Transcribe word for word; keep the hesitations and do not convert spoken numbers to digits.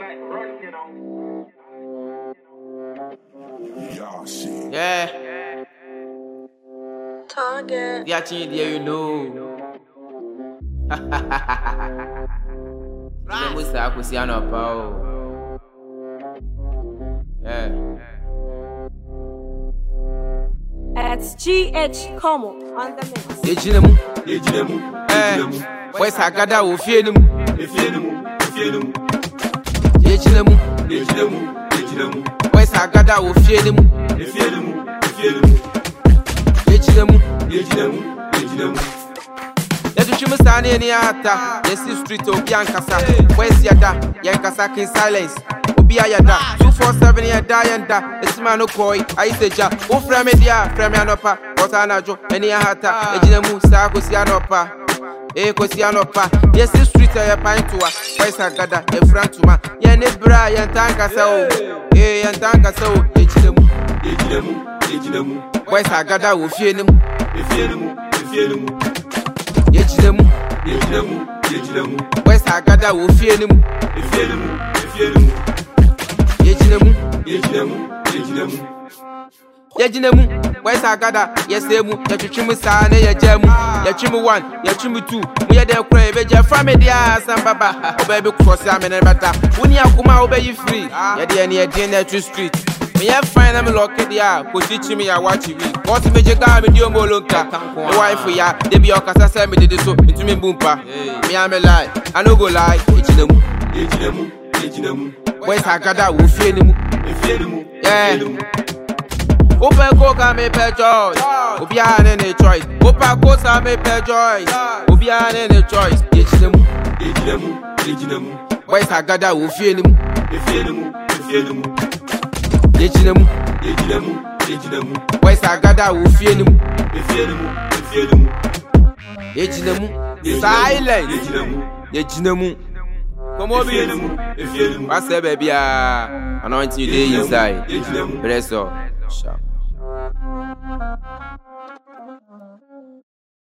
Yeah. Target. The action there, you know. The most I could see on a power. Yeah. It's G H Como on the mix. Ejinemu, Ejinemu, eh. Where's Agada? We fear them. We fear them. We fear them. Ejinemu, Ejinemu, Ejinemu. Where's Agada? We fear them. We fear them. We fear them. Ejinemu, Ejinemu, Ejinemu. Let you stand in the ata. Yes, the street of Yankasa. Where's Yada? Yankasa in silence. Yada, two four seven year dianda, it's man koi, I say ja, O Framedia, Framianopa, Otanajo, and Yahata, Ejinemu, Sakosianopa, E Cosianopa, yes, the street I pine to us, Where's Agada, a friend to ma, Yanebra, Yantanka so, E Yantanka so, Ejinemu, Ejinemu, Ejinemu, Where's Agada, will fear him, if you know, if you know, Ejinemu, Ejinemu, Ejinemu, Where's Agada, will fear him, if you know, if you know. Yejinemu, Yejinemu, Yejinemu. Yejinemu, where's Agada? Yes, Emu, Yachimu San, Yajamu, Yachimu one, Yachimu two, we are there, crave, Jafamedia, San Baba, Baby Cross Yaman and Bata, Unia obey you free, Yadian Yadina to street. Me have find them lock it, yeah, put teaching me, I watch you. What's the major guy with your Molonka? The wife for ya, they be your Casa me did so into me boompa. Me, I'm a lie, I no go lie, Yejinemu, Yejinemu, Yejinemu. Where's Agada? We fear him. We fear him. Yeah. Open coca me pay joy. Obian any choice. Open coca me pay joy. Obian any choice. Ejinemu. Ejinemu. Ejinemu. Where's Agada? We fear him. We fear him. We fear him. Ejinemu. Ejinemu. Ejinemu. Where's Agada? We fear him. We fear him. We fear him. Ejinemu. Silent. Ejinemu. Ejinemu. Come on, baby. I say, baby, I'm anointing you there inside. Bless up.